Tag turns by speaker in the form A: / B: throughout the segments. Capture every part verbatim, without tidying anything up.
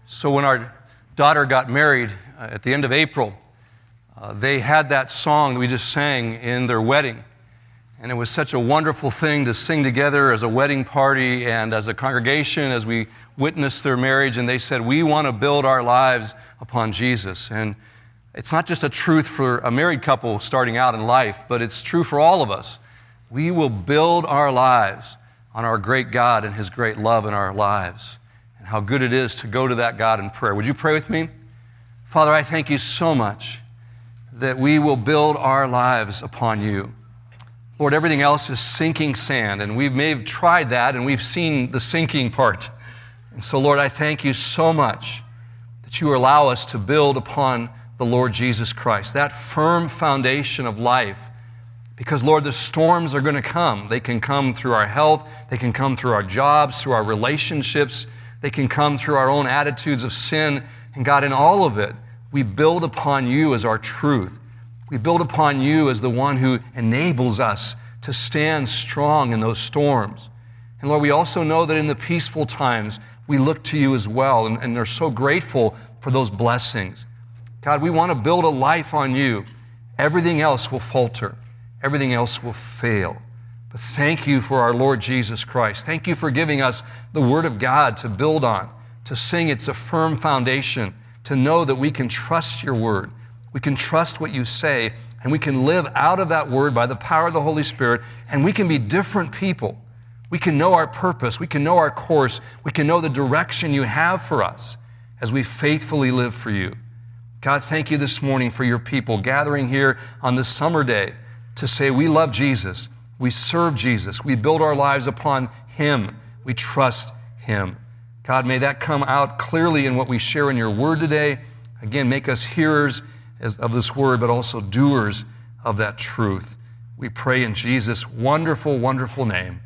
A: So when our daughter got married uh, at the end of April, uh, they had that song that we just sang in their wedding. And it was such a wonderful thing to sing together as a wedding party and as a congregation as we witnessed their marriage. And they said, we want to build our lives upon Jesus. And it's not just a truth for a married couple starting out in life, but it's true for all of us. We will build our lives on our great God and His great love in our lives, and how good it is to go to that God in prayer. Would you pray with me? Father, I thank you so much that we will build our lives upon you. Lord, everything else is sinking sand, and we may have tried that, and we've seen the sinking part. And so, Lord, I thank you so much that you allow us to build upon the Lord Jesus Christ, that firm foundation of life. Because, Lord, the storms are going to come. They can come through our health. They can come through our jobs, through our relationships. They can come through our own attitudes of sin. And God, in all of it, we build upon you as our truth. We build upon you as the one who enables us to stand strong in those storms. And Lord, we also know that in the peaceful times, we look to you as well and, and are so grateful for those blessings. God, we want to build a life on you. Everything else will falter. Everything else will fail. But thank you for our Lord Jesus Christ. Thank you for giving us the Word of God to build on, to sing. It's a firm foundation, to know that we can trust your Word. We can trust what you say, and we can live out of that Word by the power of the Holy Spirit, and we can be different people. We can know our purpose. We can know our course. We can know the direction you have for us as we faithfully live for you. God, thank you this morning for your people gathering here on this summer day to say we love Jesus, we serve Jesus, we build our lives upon Him, we trust Him. God, may that come out clearly in what we share in your word today. Again, make us hearers of this word, but also doers of that truth. We pray in Jesus' wonderful, wonderful name.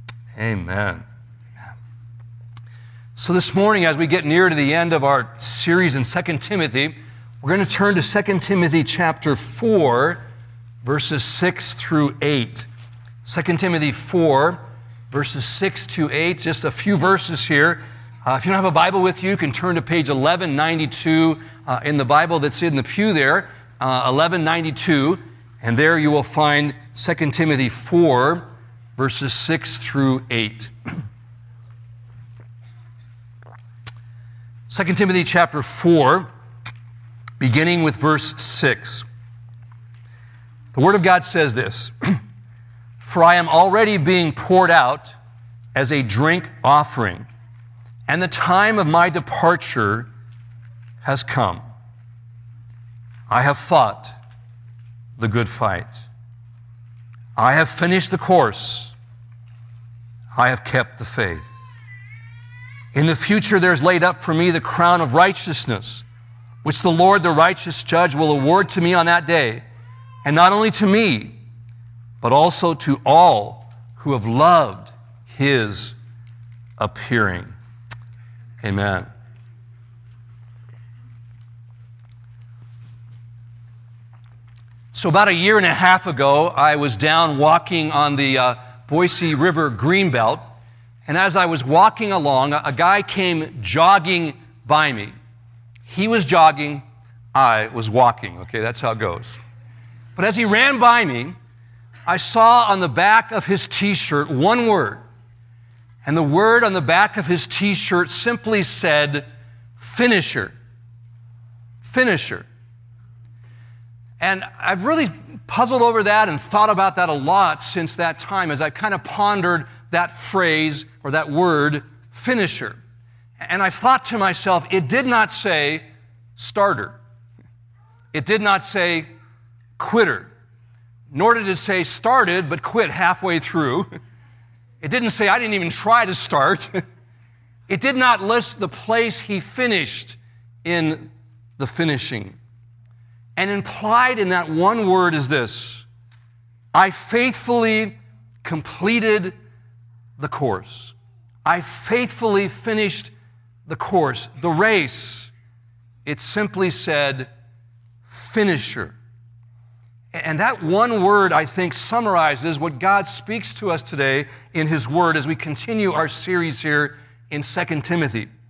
A: Amen. So this morning, as we get near to the end of our series in Second Timothy, we're going to turn to Second Timothy chapter four, verses six through eight. Second Timothy four, verses six to eight, just a few verses here. Uh, if you don't have a Bible with you, you can turn to page eleven ninety-two uh, in the Bible that's in the pew there, uh, eleven ninety-two, and there you will find Second Timothy four, verses six through eight. Second Timothy chapter four, beginning with verse six. The Word of God says this, "For I am already being poured out as a drink offering, and the time of my departure has come. I have fought the good fight. I have finished the course. I have kept the faith. In the future there's laid up for me the crown of righteousness, which the Lord, the righteous judge, will award to me on that day, and not only to me, but also to all who have loved His appearing." Amen. So about a year and a half ago, I was down walking on the uh, Boise River Greenbelt, and as I was walking along, a, a guy came jogging by me. He was jogging, I was walking. Okay, that's how it goes. But as he ran by me, I saw on the back of his t-shirt one word. And the word on the back of his t-shirt simply said, "Finisher." Finisher. And I've really puzzled over that and thought about that a lot since that time as I kind of pondered that phrase or that word, finisher. And I thought to myself, it did not say starter. It did not say quitter. Nor did it say started but quit halfway through. It didn't say I didn't even try to start. It did not list the place he finished in the finishing. And implied in that one word is this: I faithfully completed the course. I faithfully finished the course, the race. It simply said finisher. And that one word, I think, summarizes what God speaks to us today in His Word as we continue our series here in Second Timothy.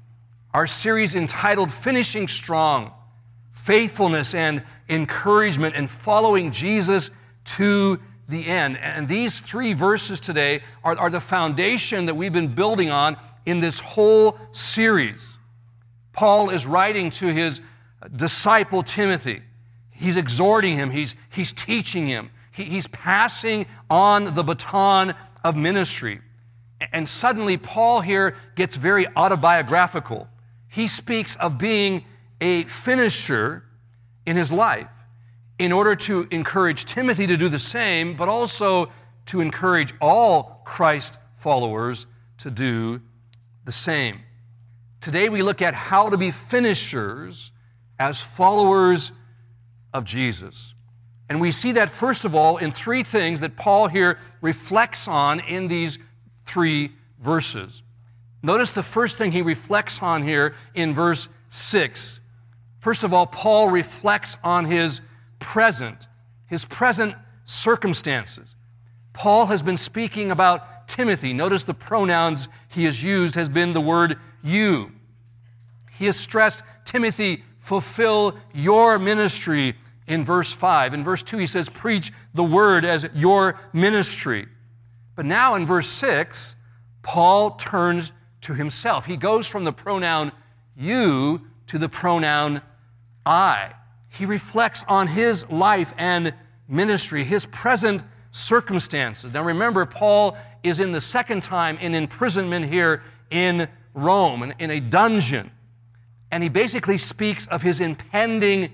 A: our series entitled Finishing Strong, Faithfulness and Encouragement in Following Jesus to the End. And these three verses today are, are the foundation that we've been building on in this whole series. Paul is writing to his disciple Timothy. He's exhorting him. He's, he's teaching him. He, he's passing on the baton of ministry. And suddenly Paul here gets very autobiographical. He speaks of being a finisher in his life in order to encourage Timothy to do the same, but also to encourage all Christ followers to do the same. Today we look at how to be finishers as followers of Jesus. And we see that, first of all, in three things that Paul here reflects on in these three verses. Notice the first thing he reflects on here in verse six. First of all, Paul reflects on his present, his present circumstances. Paul has been speaking about Timothy. Notice the pronouns he has used has been the word you. He has stressed, Timothy, fulfill your ministry in verse five. In verse two, he says, preach the word as your ministry. But now in verse six, Paul turns to himself. He goes from the pronoun you to the pronoun I. He reflects on his life and ministry, his present circumstances. Now remember, Paul is in the second time in imprisonment here in Rome, in, in a dungeon. And he basically speaks of his impending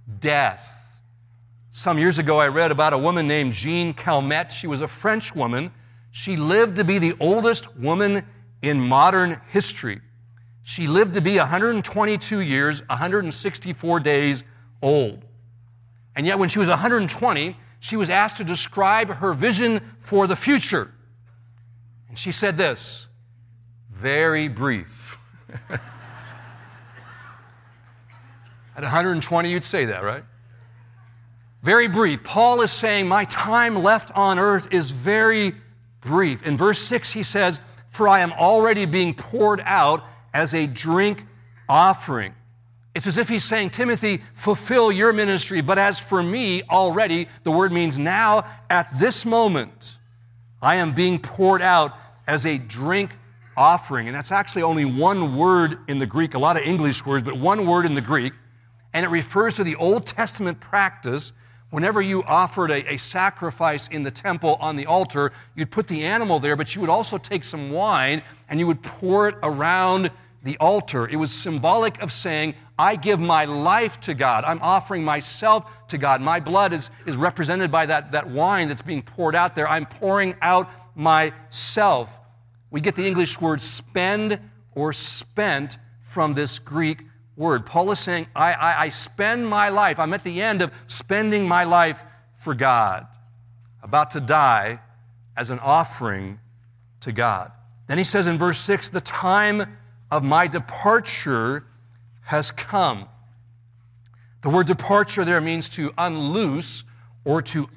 A: death. Some years ago, I read about a woman named Jean Calmette. She was a French woman. She lived to be the oldest woman in modern history. She lived to be one hundred twenty-two years, one hundred sixty-four days old. And yet when she was one hundred twenty, she was asked to describe her vision for the future. And she said this, very brief. At one hundred twenty, you'd say that, right? Very brief. Paul is saying, my time left on earth is very brief. In verse six, he says, for I am already being poured out as a drink offering. It's as if he's saying, Timothy, fulfill your ministry, but as for me, already, the word means now, at this moment, I am being poured out as a drink offering. And that's actually only one word in the Greek, a lot of English words, but one word in the Greek. And it refers to the Old Testament practice. Whenever you offered a, a sacrifice in the temple on the altar, you'd put the animal there, but you would also take some wine and you would pour it around the altar. It was symbolic of saying, I give my life to God. I'm offering myself to God. My blood is, is represented by that, that wine that's being poured out there. I'm pouring out myself. We get the English word spend or spent from this Greek word. Paul is saying, I, I, I spend my life. I'm at the end of spending my life for God, about to die as an offering to God. Then he says in verse six, the time of my departure has come. The word departure there means to unloose or to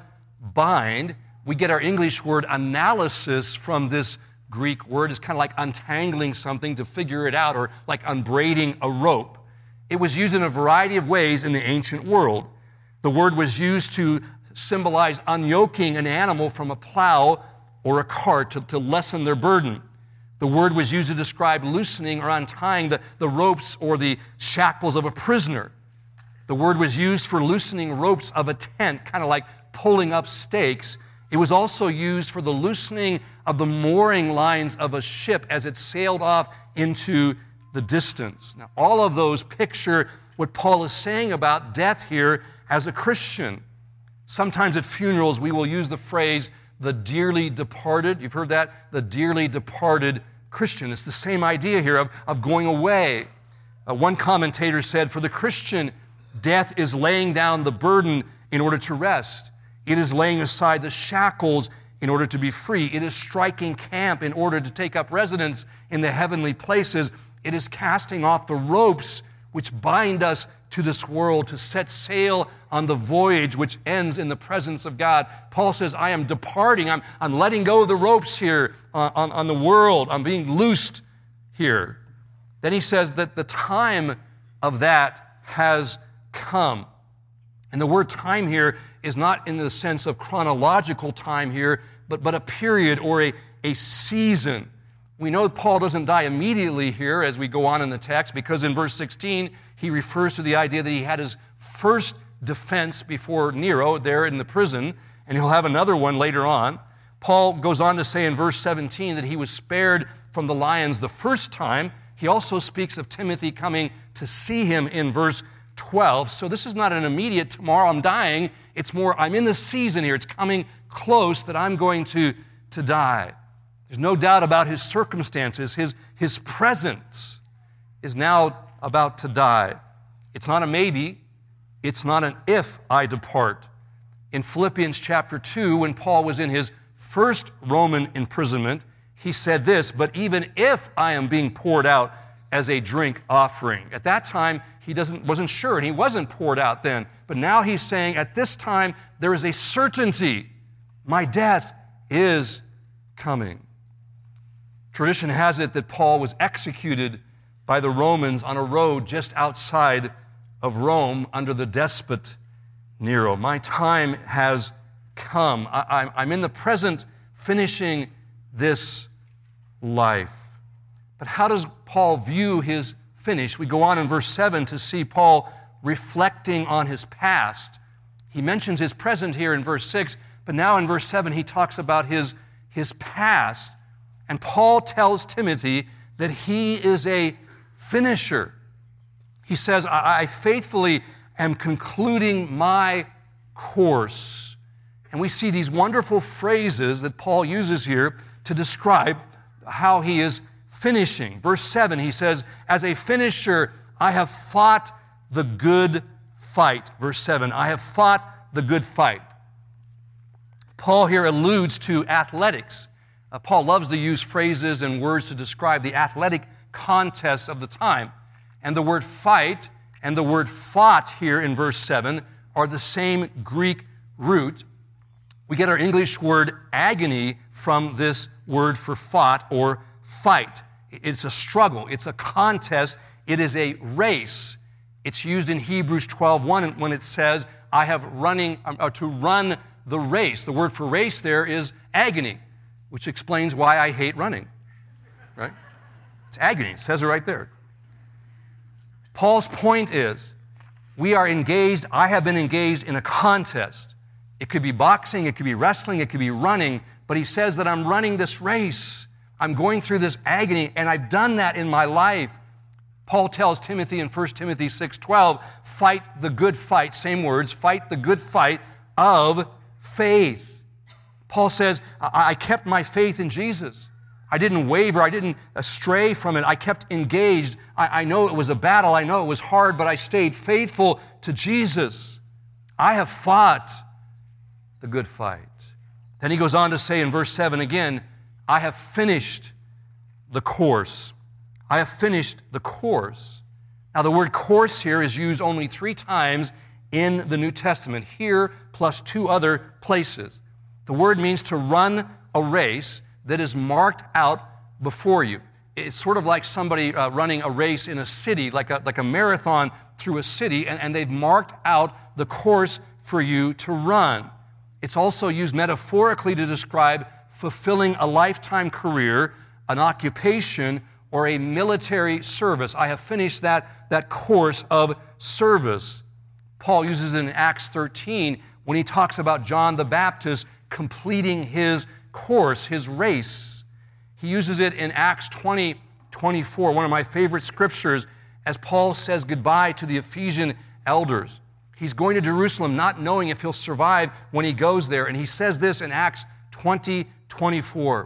A: unbind. We get our English word analysis from this Greek word. Is kind of like untangling something to figure it out, or like unbraiding a rope. It was used in a variety of ways in the ancient world. The word was used to symbolize unyoking an animal from a plow or a cart to, to lessen their burden. The word was used to describe loosening or untying the, the ropes or the shackles of a prisoner. The word was used for loosening ropes of a tent, kind of like pulling up stakes. It was also used for the loosening of the mooring lines of a ship as it sailed off into the distance. Now, all of those picture what Paul is saying about death here as a Christian. Sometimes at funerals, we will use the phrase, the dearly departed. You've heard that? The dearly departed Christian. It's the same idea here of, of going away. Uh, one commentator said, for the Christian, death is laying down the burden in order to rest. It is laying aside the shackles in order to be free. It is striking camp in order to take up residence in the heavenly places. It is casting off the ropes which bind us to this world to set sail on the voyage which ends in the presence of God. Paul says, I am departing. I'm, I'm letting go of the ropes here on, on, on the world. I'm being loosed here. Then he says that the time of that has come. And the word time here is not in the sense of chronological time here, but, but a period or a, a season. We know Paul doesn't die immediately here as we go on in the text, because in verse sixteen, he refers to the idea that he had his first defense before Nero there in the prison, and he'll have another one later on. Paul goes on to say in verse seventeen that he was spared from the lions the first time. He also speaks of Timothy coming to see him in verse twelve. So this is not an immediate, tomorrow I'm dying. It's more, I'm in the season here. It's coming close that I'm going to, to die. There's no doubt about his circumstances. His, his presence is now about to die. It's not a maybe. It's not an if I depart. In Philippians chapter two, when Paul was in his first Roman imprisonment, he said this, but even if I am being poured out as a drink offering. At that time, he doesn't, wasn't sure, and he wasn't poured out then. But now he's saying, at this time, there is a certainty. My death is coming. Tradition has it that Paul was executed by the Romans on a road just outside of Rome under the despot Nero. My time has come. I, I'm in the present finishing this life. But how does Paul view his finish? We go on in verse seven to see Paul reflecting on his past. He mentions his present here in verse six, but now in verse seven he talks about his, his past. And Paul tells Timothy that he is a finisher. He says, I, I faithfully am concluding my course. And we see these wonderful phrases that Paul uses here to describe how he is finishing. Verse seven, he says, as a finisher, I have fought the good fight. Verse seven, I have fought the good fight. Paul here alludes to athletics. Uh, Paul loves to use phrases and words to describe the athletic contests of the time. And the word fight and the word fought here in verse seven are the same Greek root. We get our English word agony from this word for fought or fight. It's a struggle. It's a contest. It is a race. It's used in Hebrews twelve one when it says, I have running, or to run the race. The word for race there is agony, which explains why I hate running, right? It's agony. It says it right there. Paul's point is, we are engaged, I have been engaged in a contest. It could be boxing, it could be wrestling, it could be running, but he says that I'm running this race. I'm going through this agony, and I've done that in my life. Paul tells Timothy in First Timothy six twelve, fight the good fight, same words, fight the good fight of faith. Paul says, I, I kept my faith in Jesus. I didn't waver. I didn't stray from it. I kept engaged. I, I know it was a battle. I know it was hard, but I stayed faithful to Jesus. I have fought the good fight. Then he goes on to say in verse seven again, I have finished the course. I have finished the course. Now the word course here is used only three times in the New Testament, here plus two other places. The word means to run a race that is marked out before you. It's sort of like somebody uh, running a race in a city, like a, like a marathon through a city, and, and they've marked out the course for you to run. It's also used metaphorically to describe fulfilling a lifetime career, an occupation, or a military service. I have finished that, that course of service. Paul uses it in Acts thirteen when he talks about John the Baptist completing his course, his race. He uses it in Acts twenty twenty-four, one of my favorite scriptures, as Paul says goodbye to the Ephesian elders. He's going to Jerusalem not knowing if he'll survive when he goes there, and he says this in Acts twenty twenty-four.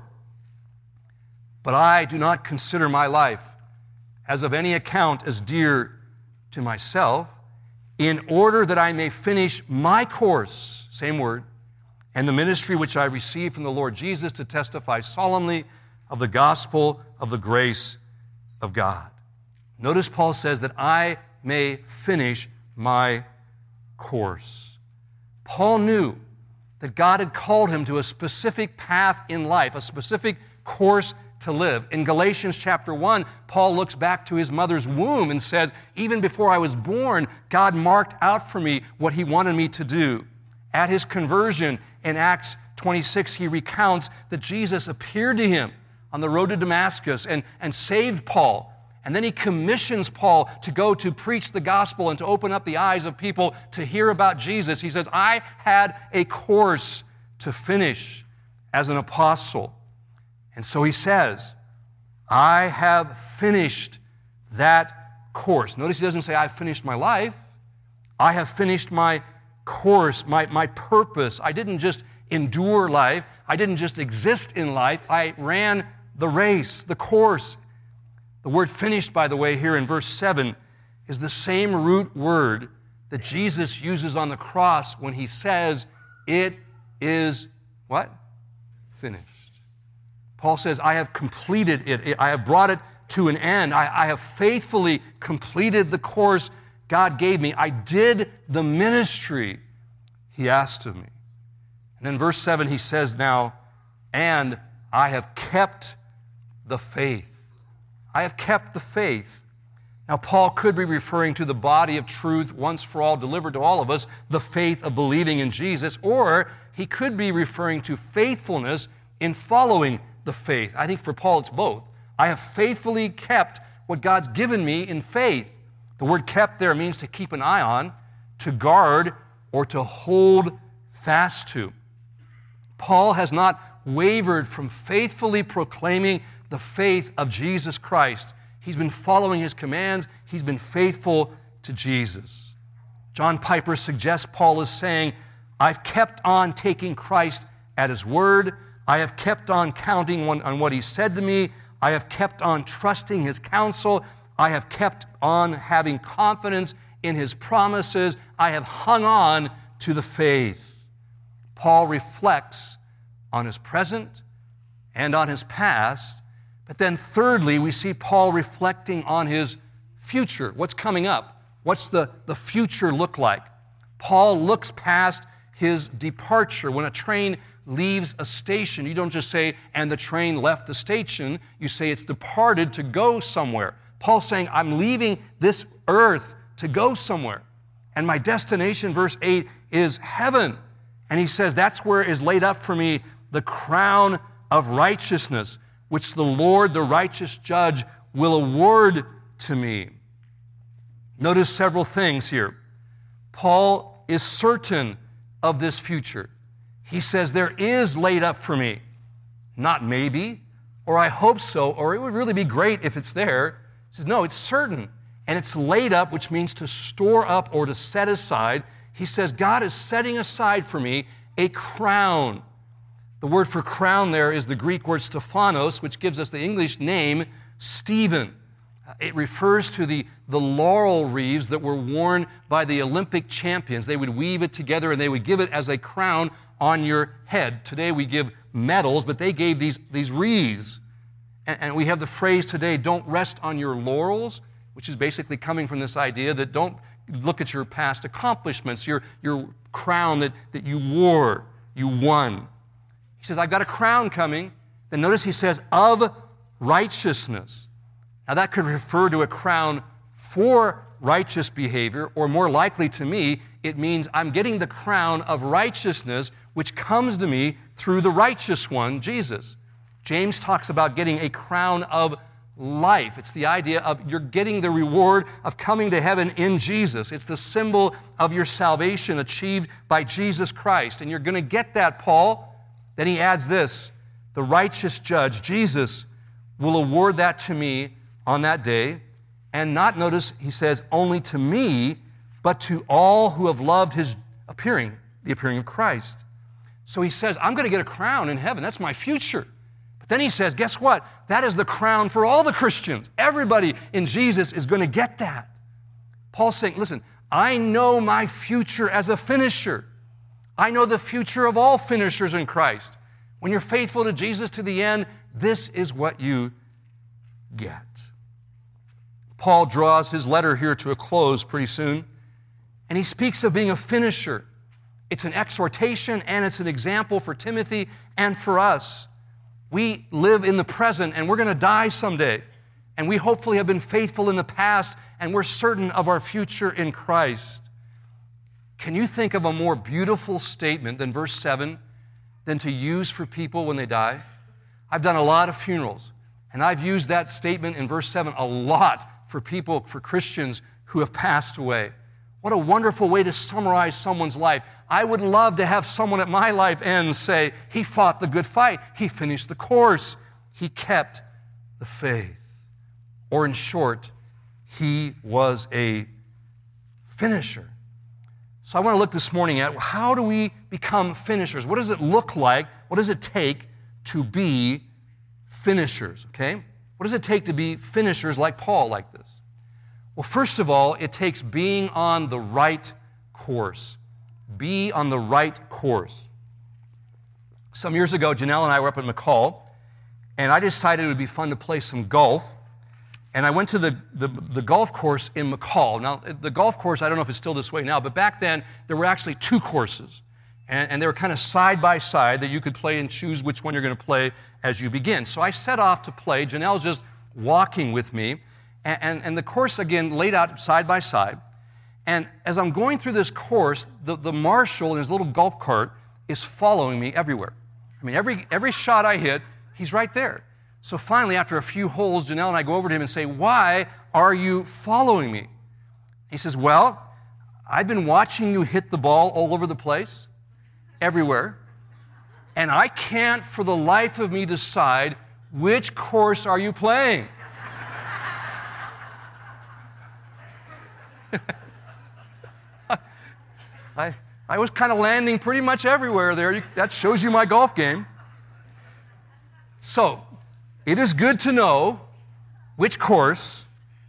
A: But I do not consider my life as of any account as dear to myself, in order that I may finish my course, same word, and the ministry which I received from the Lord Jesus to testify solemnly of the gospel of the grace of God. Notice Paul says that I may finish my course. Paul knew that God had called him to a specific path in life, a specific course to live. In Galatians chapter one, Paul looks back to his mother's womb and says, even before I was born, God marked out for me what he wanted me to do. At his conversion in Acts twenty-six, he recounts that Jesus appeared to him on the road to Damascus and, and saved Paul. And then he commissions Paul to go to preach the gospel and to open up the eyes of people to hear about Jesus. He says, I had a course to finish as an apostle. And so he says, I have finished that course. Notice he doesn't say, I've finished my life. I have finished my course, my, my purpose. I didn't just endure life. I didn't just exist in life. I ran the race, the course. The word finished, by the way, here in verse seven is the same root word that Jesus uses on the cross when he says, it is what? Finished. Paul says, I have completed it. I have brought it to an end. I, I have faithfully completed the course God gave me. I did the ministry he asked of me. And then verse seven, he says now, and I have kept the faith. I have kept the faith. Now, Paul could be referring to the body of truth once for all delivered to all of us, the faith of believing in Jesus, or he could be referring to faithfulness in following the faith. I think for Paul it's both. I have faithfully kept what God's given me in faith. The word kept there means to keep an eye on, to guard, or to hold fast to. Paul has not wavered from faithfully proclaiming the faith of Jesus Christ. He's been following his commands. He's been faithful to Jesus. John Piper suggests Paul is saying, I've kept on taking Christ at his word. I have kept on counting on what he said to me. I have kept on trusting his counsel. I have kept on having confidence in his promises. I have hung on to the faith. Paul reflects on his present and on his past. But then thirdly, we see Paul reflecting on his future. What's coming up? What's the, the future look like? Paul looks past his departure. When a train leaves a station, you don't just say, and the train left the station. You say it's departed to go somewhere. Paul's saying, I'm leaving this earth to go somewhere. And my destination, verse eight, is heaven. And he says, that's where is laid up for me the crown of righteousness, which the Lord, the righteous judge, will award to me. Notice several things here. Paul is certain of this future. He says, there is laid up for me, not maybe, or I hope so, or it would really be great if it's there. He says, no, it's certain. And it's laid up, which means to store up or to set aside. He says, God is setting aside for me a crown. The word for crown there is the Greek word Stephanos, which gives us the English name Stephen. It refers to the, the laurel wreaths that were worn by the Olympic champions. They would weave it together and they would give it as a crown on your head. Today we give medals, but they gave these, these wreaths. And, and we have the phrase today, don't rest on your laurels, which is basically coming from this idea that don't look at your past accomplishments, your, your crown that, that you wore, you won. He says, I've got a crown coming. Then notice he says, of righteousness. Now that could refer to a crown for righteous behavior, or more likely to me, it means I'm getting the crown of righteousness, which comes to me through the righteous one, Jesus. James talks about getting a crown of life. It's the idea of you're getting the reward of coming to heaven in Jesus. It's the symbol of your salvation achieved by Jesus Christ. And you're going to get that, Paul. Then he adds this, the righteous judge, Jesus, will award that to me on that day. And not, notice, he says, only to me, but to all who have loved his appearing, the appearing of Christ. So he says, I'm going to get a crown in heaven. That's my future. But then he says, guess what? That is the crown for all the Christians. Everybody in Jesus is going to get that. Paul's saying, listen, I know my future as a finisher. I know the future of all finishers in Christ. When you're faithful to Jesus to the end, this is what you get. Paul draws his letter here to a close pretty soon, and he speaks of being a finisher. It's an exhortation and it's an example for Timothy and for us. We live in the present, and we're going to die someday. And we hopefully have been faithful in the past, and we're certain of our future in Christ. Can you think of a more beautiful statement than verse seven than to use for people when they die? I've done a lot of funerals, and I've used that statement in verse seven a lot for people, for Christians who have passed away. What a wonderful way to summarize someone's life. I would love to have someone at my life end say, he fought the good fight. He finished the course. He kept the faith. Or in short, he was a finisher. So I want to look this morning at how do we become finishers? What does it look like? What does it take to be finishers, okay? What does it take to be finishers like Paul, like this? Well, first of all, it takes being on the right course. Be on the right course. Some years ago, Janelle and I were up at McCall, and I decided it would be fun to play some golf. And I went to the, the, the golf course in McCall. Now, the golf course, I don't know if it's still this way now, but back then, there were actually two courses. And, and they were kind of side by side that you could play and choose which one you're going to play as you begin. So I set off to play. Janelle's just walking with me. And, and, and the course, again, laid out side by side. And as I'm going through this course, the, the marshal in his little golf cart is following me everywhere. I mean, every, every shot I hit, he's right there. So finally, after a few holes, Janelle and I go over to him and say, why are you following me? He says, well, I've been watching you hit the ball all over the place, everywhere, and I can't for the life of me decide which course are you playing. I, I was kind of landing pretty much everywhere there. You, that shows you my golf game. So, it is good to know which course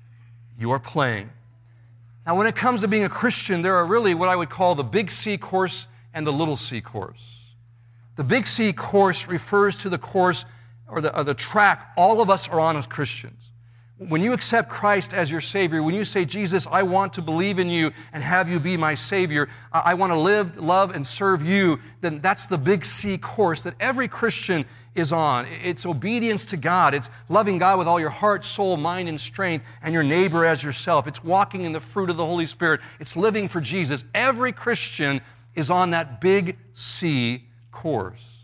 A: you are playing. Now, when it comes to being a Christian, there are really what I would call the big C course and the little C course. The big C course refers to the course or the, or the track all of us are on as Christians. When you accept Christ as your Savior, when you say, Jesus, I want to believe in you and have you be my Savior, I want to live, love, and serve you, then that's the big C course that every Christian is on. It's obedience to God. It's loving God with all your heart, soul, mind, and strength, and your neighbor as yourself. It's walking in the fruit of the Holy Spirit. It's living for Jesus. Every Christian is on that big C course.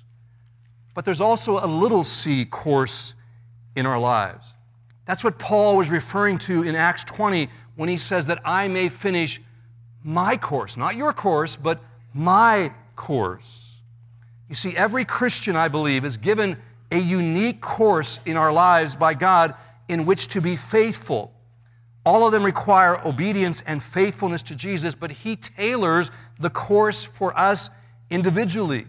A: But there's also a little C course in our lives. That's what Paul was referring to in Acts twenty when he says that I may finish my course, not your course, but my course. You see, every Christian, I believe, is given a unique course in our lives by God in which to be faithful. All of them require obedience and faithfulness to Jesus, but He tailors the course for us individually.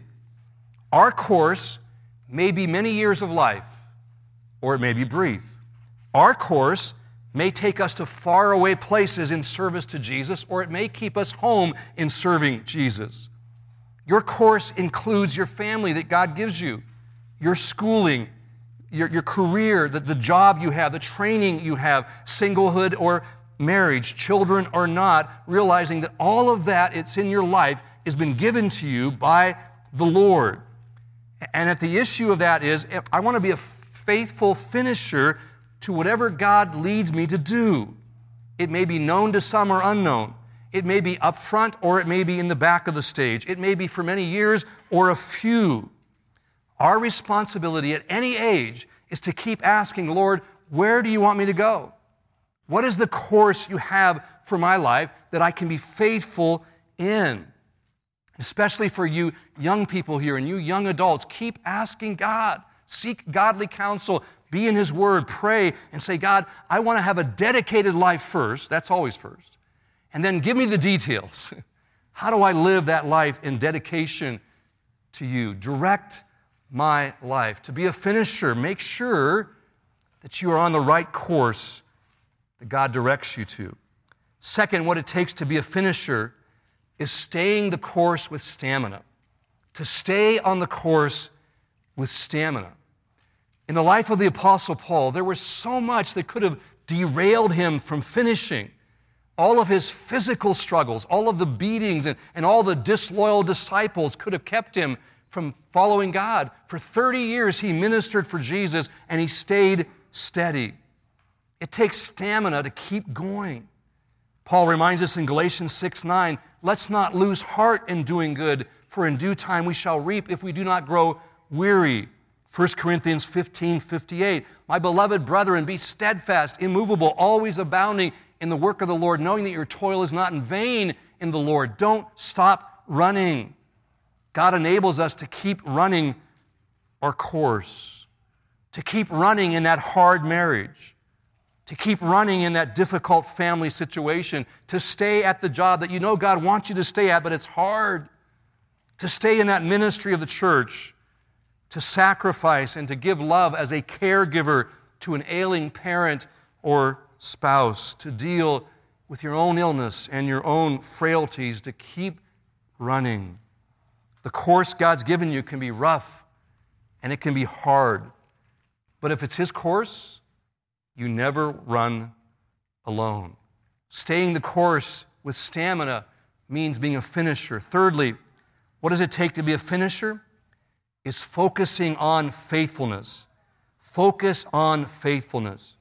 A: Our course may be many years of life, or it may be brief. Our course may take us to faraway places in service to Jesus, or it may keep us home in serving Jesus. Your course includes your family that God gives you, your schooling, your, your career, the, the job you have, the training you have, singlehood or marriage, children or not, realizing that all of that, it's in your life, has been given to you by the Lord. And if the issue of that is, I want to be a faithful finisher to whatever God leads me to do. It may be known to some or unknown. It may be up front or it may be in the back of the stage. It may be for many years or a few. Our responsibility at any age is to keep asking, Lord, where do you want me to go? What is the course you have for my life that I can be faithful in? Especially for you young people here and you young adults, keep asking God. Seek godly counsel. Be in His Word, pray, and say, God, I want to have a dedicated life first. That's always first. And then give me the details. How do I live that life in dedication to you? Direct my life. To be a finisher, make sure that you are on the right course that God directs you to. Second, what it takes to be a finisher is staying the course with stamina. To stay on the course with stamina. In the life of the Apostle Paul, there was so much that could have derailed him from finishing. All of his physical struggles, all of the beatings, and, and all the disloyal disciples could have kept him from following God. For thirty years, he ministered for Jesus, and he stayed steady. It takes stamina to keep going. Paul reminds us in Galatians six nine, let's not lose heart in doing good, for in due time we shall reap if we do not grow weary. First Corinthians fifteen fifty-eight, my beloved brethren, be steadfast, immovable, always abounding in the work of the Lord, knowing that your toil is not in vain in the Lord. Don't stop running. God enables us to keep running our course, to keep running in that hard marriage, to keep running in that difficult family situation, to stay at the job that you know God wants you to stay at, but it's hard, to stay in that ministry of the church, to sacrifice and to give love as a caregiver to an ailing parent or spouse, to deal with your own illness and your own frailties, to keep running. The course God's given you can be rough and it can be hard, but if it's His course, you never run alone. Staying the course with stamina means being a finisher. Thirdly, what does it take to be a finisher? Is focusing on faithfulness. Focus on faithfulness.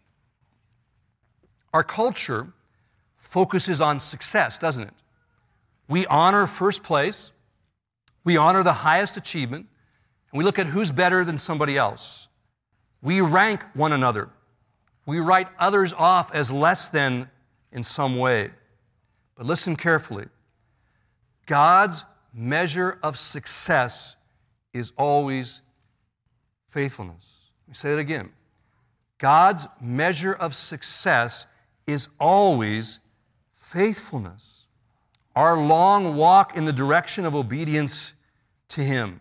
A: Our culture focuses on success, doesn't it? We honor first place, we honor the highest achievement, and we look at who's better than somebody else. We rank one another. We write others off as less than in some way. But listen carefully. God's measure of success is always faithfulness. Let me say that again. God's measure of success is always faithfulness. Our long walk in the direction of obedience to Him.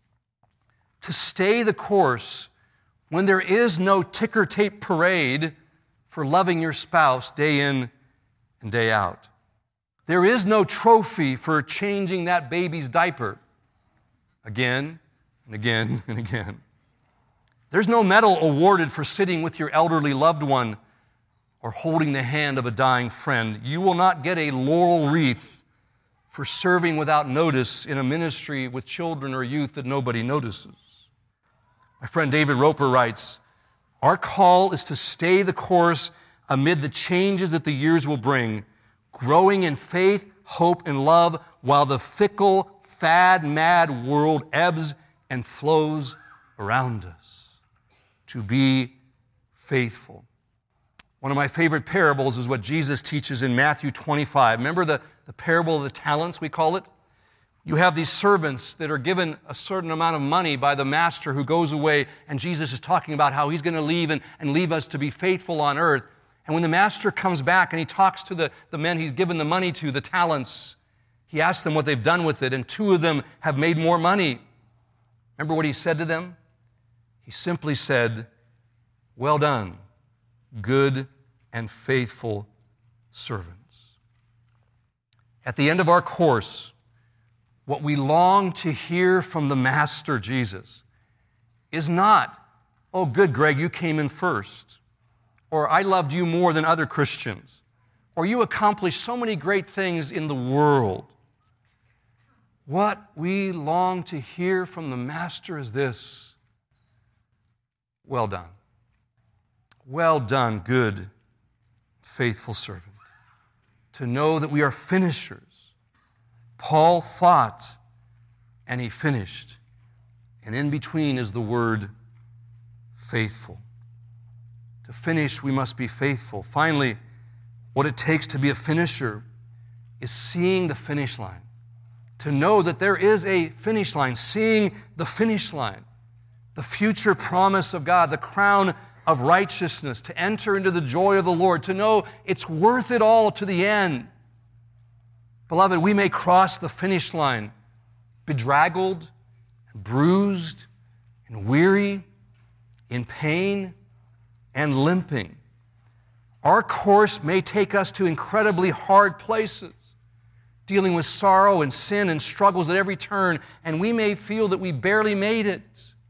A: To stay the course when there is no ticker tape parade for loving your spouse day in and day out. There is no trophy for changing that baby's diaper again and again and again. There's no medal awarded for sitting with your elderly loved one or holding the hand of a dying friend. You will not get a laurel wreath for serving without notice in a ministry with children or youth that nobody notices. My friend David Roper writes, our call is to stay the course amid the changes that the years will bring, growing in faith, hope, and love while the fickle, fad-mad world ebbs and flows around us. To be faithful. One of my favorite parables is what Jesus teaches in Matthew twenty-five. Remember the, the parable of the talents, we call it? You have these servants that are given a certain amount of money by the master who goes away, and Jesus is talking about how He's going to leave and, and leave us to be faithful on earth. And when the master comes back and he talks to the, the men He's given the money to, the talents, He asks them what they've done with it, and two of them have made more money. Remember what He said to them? He simply said, well done, good and faithful servants. At the end of our course, what we long to hear from the Master Jesus is not, oh, good, Greg, you came in first, or I loved you more than other Christians, or you accomplished so many great things in the world. What we long to hear from the Master is this: well done. Well done, good, faithful servant. To know that we are finishers. Paul fought and he finished. And in between is the word faithful. To finish, we must be faithful. Finally, what it takes to be a finisher is seeing the finish line. To know that there is a finish line, seeing the finish line, the future promise of God, the crown of righteousness, to enter into the joy of the Lord, to know it's worth it all to the end. Beloved, we may cross the finish line bedraggled, and bruised, and weary, in pain, and limping. Our course may take us to incredibly hard places, dealing with sorrow and sin and struggles at every turn, and we may feel that we barely made it.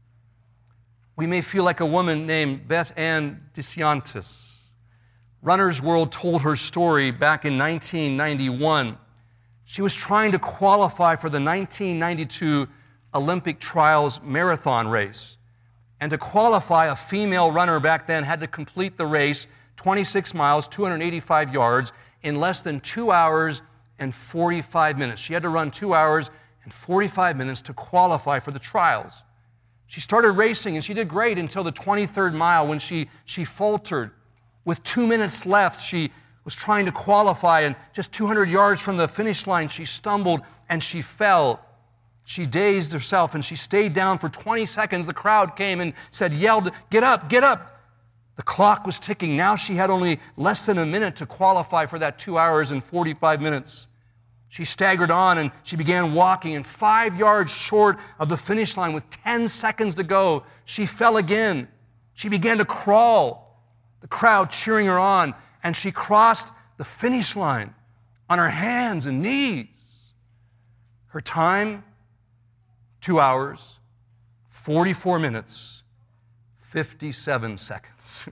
A: We may feel like a woman named Beth Ann DeSantis. Runner's World told her story back in nineteen ninety-one. She was trying to qualify for the nineteen ninety-two Olympic trials marathon race. And to qualify, a female runner back then had to complete the race, twenty-six miles, two hundred eighty-five yards, in less than two hours and forty-five minutes. She had to run two hours and forty-five minutes to qualify for the trials. She started racing, and she did great until the twenty-third mile when she, she faltered. With two minutes left, she was trying to qualify, and just two hundred yards from the finish line, she stumbled and she fell. She dazed herself, and she stayed down for twenty seconds. The crowd came and said, yelled, "Get up, get up." The clock was ticking. Now she had only less than a minute to qualify for that two hours and forty-five minutes. She staggered on, and she began walking, and five yards short of the finish line with ten seconds to go, she fell again. She began to crawl, the crowd cheering her on, and she crossed the finish line on her hands and knees. Her time, two hours, forty-four minutes, fifty-seven seconds.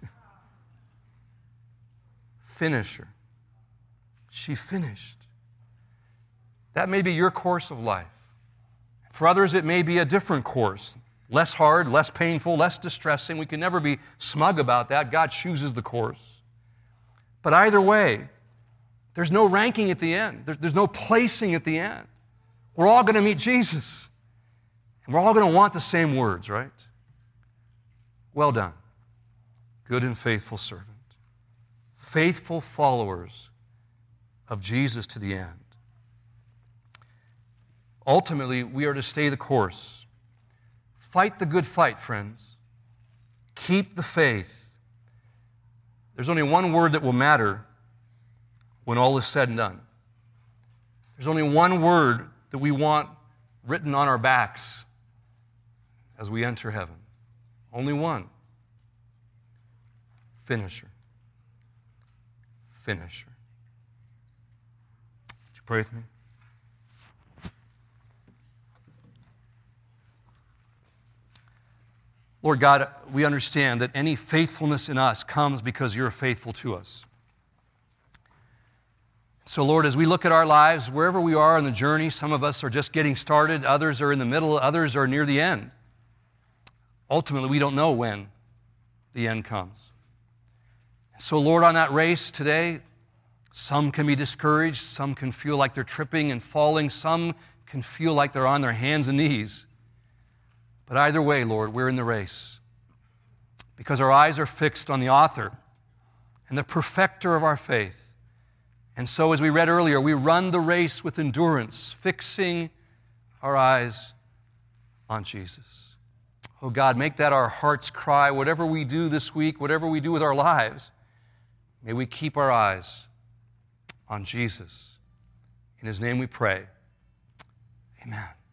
A: Finisher. She finished. That may be your course of life. For others, it may be a different course. Less hard, less painful, less distressing. We can never be smug about that. God chooses the course. But either way, there's no ranking at the end. There's no placing at the end. We're all going to meet Jesus. And we're all going to want the same words, right? Well done, good and faithful servant. Faithful followers of Jesus to the end. Ultimately, we are to stay the course. Fight the good fight, friends. Keep the faith. There's only one word that will matter when all is said and done. There's only one word that we want written on our backs as we enter heaven. Only one. Finisher. Finisher. Would you pray with me? Lord God, we understand that any faithfulness in us comes because you're faithful to us. So, Lord, as we look at our lives, wherever we are on the journey, some of us are just getting started, others are in the middle, others are near the end. Ultimately, we don't know when the end comes. So, Lord, on that race today, some can be discouraged, some can feel like they're tripping and falling, some can feel like they're on their hands and knees. But either way, Lord, we're in the race because our eyes are fixed on the author and the perfecter of our faith. And so, as we read earlier, we run the race with endurance, fixing our eyes on Jesus. Oh God, make that our heart's cry. Whatever we do this week, whatever we do with our lives, may we keep our eyes on Jesus. In His name we pray. Amen.